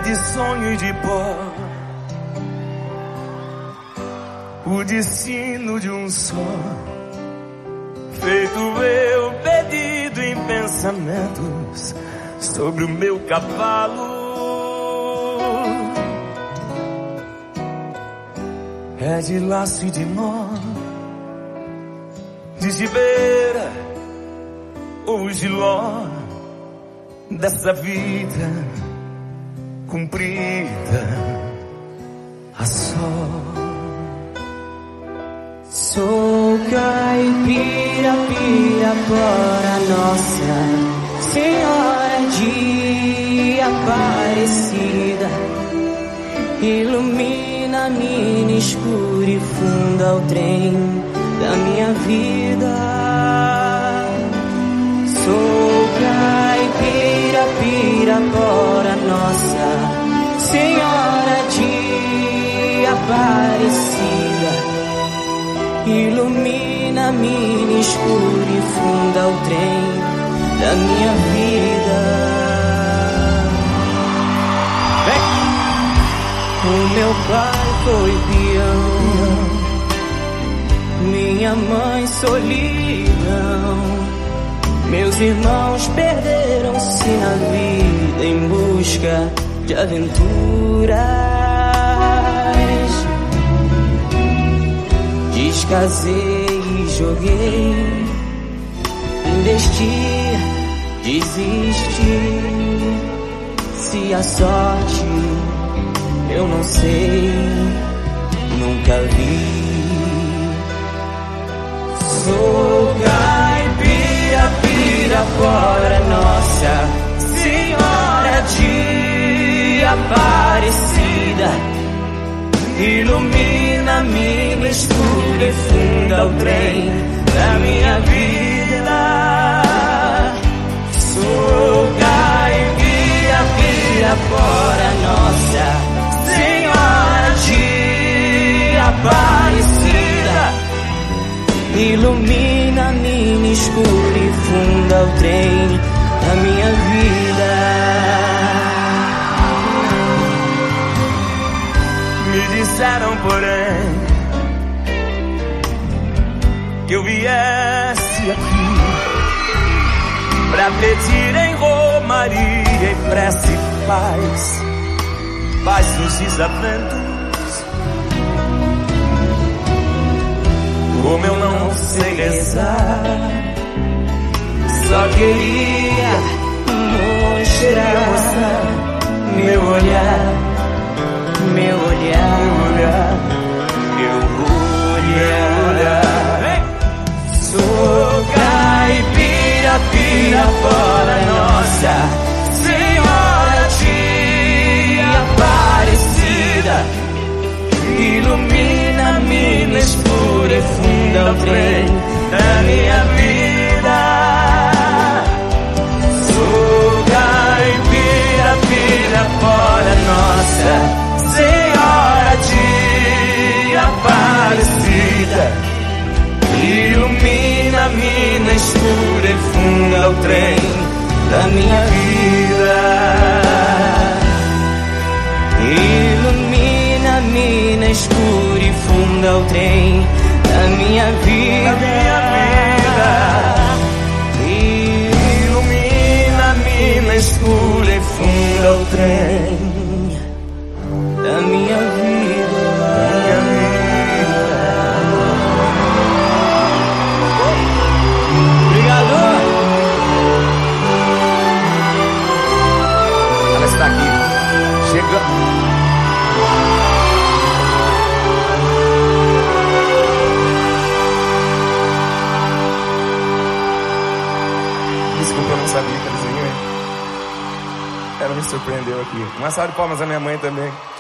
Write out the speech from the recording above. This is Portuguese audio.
de sonho e de pó, o destino de um só, feito eu perdido em pensamentos sobre o meu cavalo. É de laço e de nó, de gibeira ou giló, dessa vida cumprida a só. Sou caipira, Pirapora, Nossa Senhora de Aparecida, ilumina a mina escura e funda o trem da minha vida. Sou caipira, Pirapora, Nossa Senhora de Aparecida, ilumina a mina escura e funda o trem da minha vida. O meu pai foi peão, minha mãe solidão, meus irmãos perderam-se na vida em busca de aventuras. Descasei e joguei, investi, desisti. Se a sorte eu não sei, nunca vi. Sou caipira, Pirapora, Nossa Senhora de Aparecida, ilumina a mina escura e funda o trem da minha vida. Sou caipira, Pirapora, Nossa Senhora de Aparecida, ilumina a mina escura e funda o trem da minha vida. Me disseram, porém, que eu viesse aqui pra pedir em romaria e prece paz dos desaventos. Como eu não sei rezar, só queria mostrar meu olhar, meu olhar, meu olhar. Sou caipira, Pirapora, Nossa Senhora de Aparecida, ilumina a mina escura e funda o trem da minha vida. Sou caipira, Pirapora, Nossa Senhora de Aparecida, ilumina a mina escura e funda o trem da minha vida. Ilumina a mina escura e funda o trem da minha vida. Ilumina a mina escura e funda o trem da minha vida. Obrigado. Ela está aqui, chegando. Desculpa, eu não sabia que eles vinham. Ela me surpreendeu aqui. Uma salva de palmas à minha mãe também.